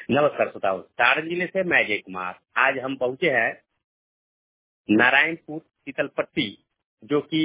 नमस्कार श्रोताओं, सारण जिले से मैं अजय कुमार। आज हम पहुंचे हैं नारायणपुर शीतलपट्टी, जो कि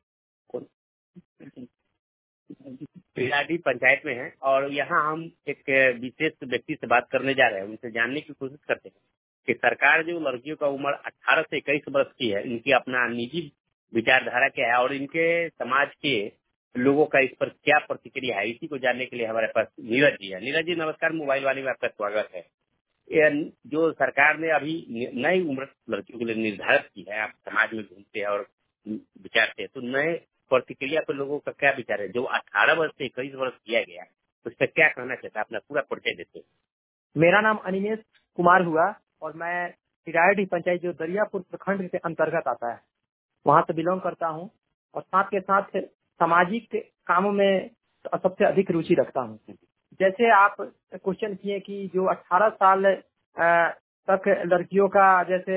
पिलाडी पंचायत में है। और यहाँ हम एक विशेष व्यक्ति से बात करने जा रहे हैं। उनसे जानने की कोशिश करते हैं कि सरकार जो लड़कियों का उम्र 18 से 21 वर्ष की है, इनकी अपना निजी विचारधारा क्या है और इनके समाज के लोगों का इस पर क्या प्रतिक्रिया है, इसी को जानने के लिए हमारे पास नीरज जी है। नीरज जी नमस्कार, मोबाइल वाले में आपका स्वागत है। जो सरकार ने अभी नई उम्र लड़कियों के लिए निर्धारित की है, आप समाज में घूमते हैं और विचारते हैं, तो नए प्रतिक्रिया पर लोगों का क्या विचार है? जो 18 वर्ष से 21 वर्ष किया गया, उस पर क्या कहना चाहता है? अपना पूरा परिचय देते हैं। मेरा नाम अनिमेश कुमार हुआ और मैं पिराडी पंचायत जो दरियापुर प्रखंड के अंतर्गत आता है, वहाँ से बिलोंग करता हूँ और साथ के साथ सामाजिक कामों में सबसे अधिक रुचि रखता हूँ। जैसे आप क्वेश्चन किए कि जो 18 साल तक लड़कियों का जैसे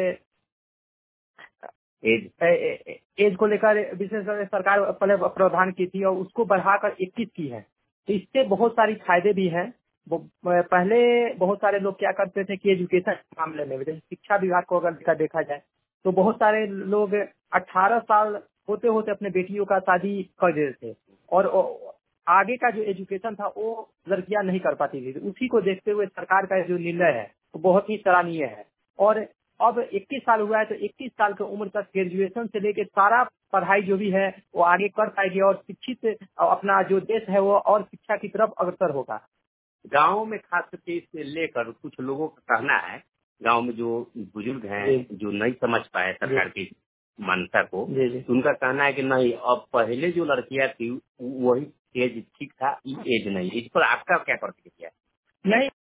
एज को लेकर विशेष सरकार पहले प्रावधान की थी और उसको बढ़ाकर 21 की है, तो इससे बहुत सारी फायदे भी हैं। पहले बहुत सारे लोग क्या करते थे कि एजुकेशन के मामले में, जैसे शिक्षा विभाग को अगर देखा जाए तो बहुत सारे लोग 18 साल होते होते अपने बेटियों का शादी कर देते थे और आगे का जो एजुकेशन था वो लड़कियां नहीं कर पाती थी। उसी को देखते हुए सरकार का जो निर्णय है वो बहुत ही सराहनीय है। और अब 21 साल हुआ है तो 21 साल की उम्र तक ग्रेजुएशन से लेकर सारा पढ़ाई जो भी है वो आगे कर पाएगी और शिक्षित अपना जो देश है वो और शिक्षा की तरफ अग्रसर होगा। गाँव में खास करके इसे लेकर कुछ लोगों का कहना है, गांव में जो बुजुर्ग हैं जो नहीं समझ पाए सरकार की मान्यता को, तो उनका कहना है कि नहीं, अब पहले जो लड़कियां थी वही एज ठीक था, एज नहीं। इस पर आपका क्या प्रतिक्रिया है? नहीं,